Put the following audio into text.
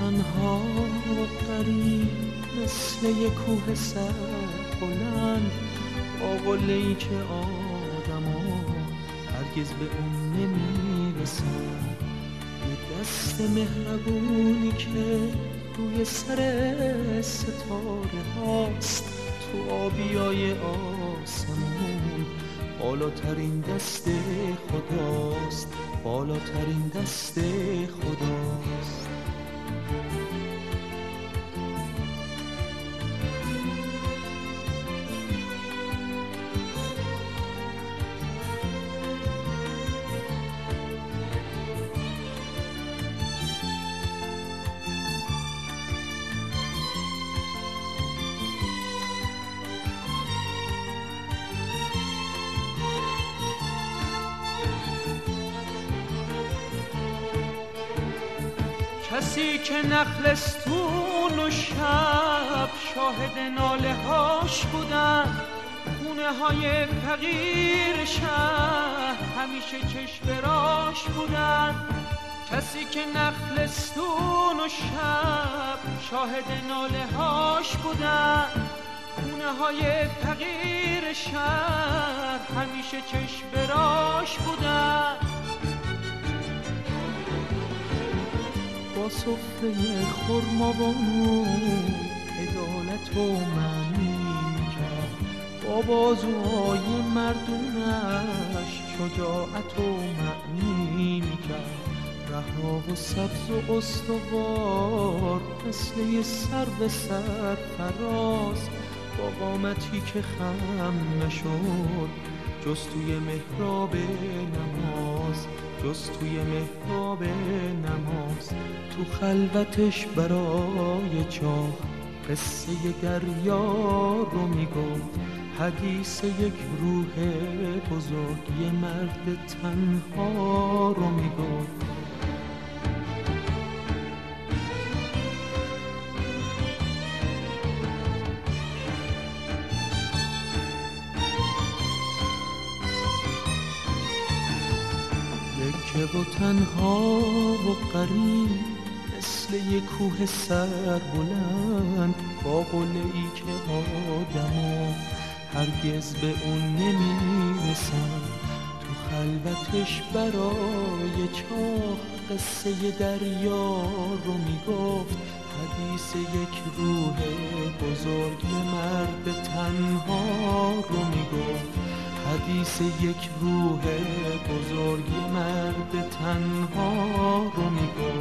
تنها و غریب مثل یک کوه سربلند، با قله‌ای که آدما هرگز به اون نمیرسن. یه دست مهربونی که روی سر ستاره هاست، تو آبیای آسمون بالاترین دست خداست، بالاترین دست خداست. کسی که نخلستون و شب شاهد ناله هاش بودن، خونه های فقیر شهر همیشه چشم راش بودن. کسی که نخلستون و شب شاهد ناله هاش بودن، خونه های فقیر شهر همیشه چشم راش بودن. با سفره خرمابانو عدالت و معنی کرد، با بازوهای مردونش شجاعت و معنی کرد. رها و سبز و استوار مثل یه سرو سرفراز، با قامتی که خم نشد جز توی محراب نماز، جز توی محراب نماز. تو خلوتش برای چاه قصه دریا رو میگفت، حدیث یک روح بزرگ، یه مرد تنها رو میگفت. یکه و تنها و غریب مثل یک کوه سربلند، با قله‌ای که آدما هرگز به اون نمیرسن. تو خلوتش برای چاه قصه دریا رو میگفت، حدیث یک روح بزرگ، مرد تنها رو میگفت. حدیث یک روح بزرگ، مرد تنها رو میگفت.